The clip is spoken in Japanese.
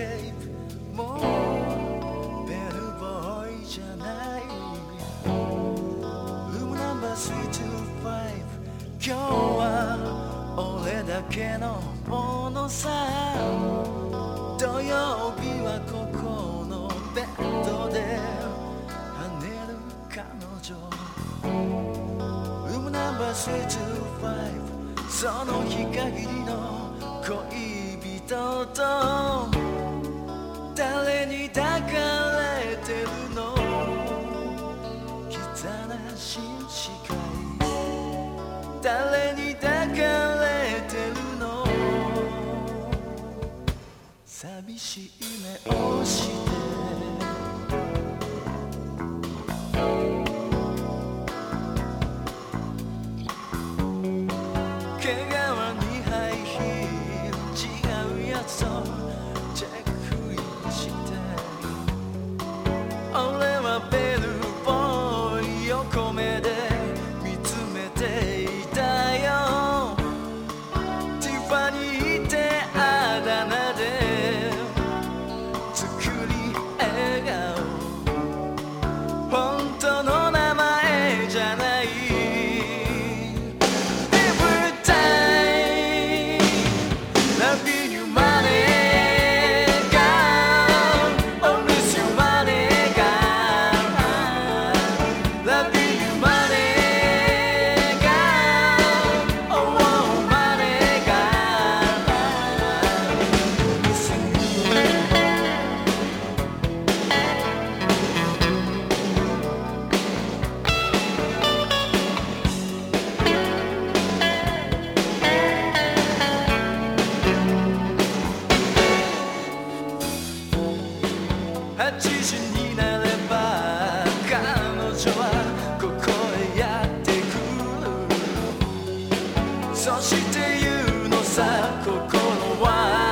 ケープもうベルボーイじゃない。ルームナンバー325今日は俺だけのものさ。土曜日はここのベッドで跳ねる彼女。ルームナンバー325その日限りの恋人と誰に抱かれてるの。キザな新視界誰に抱かれてるの。寂しい目をして毛皮にハイヒール違うやつをチェックインして。俺はベルボーイ横目で見つめていたよ。ティファニーってあだ名で作り笑顔本当の名前じゃない。8時になれば彼女はここへやってくる。そして言うのさ心は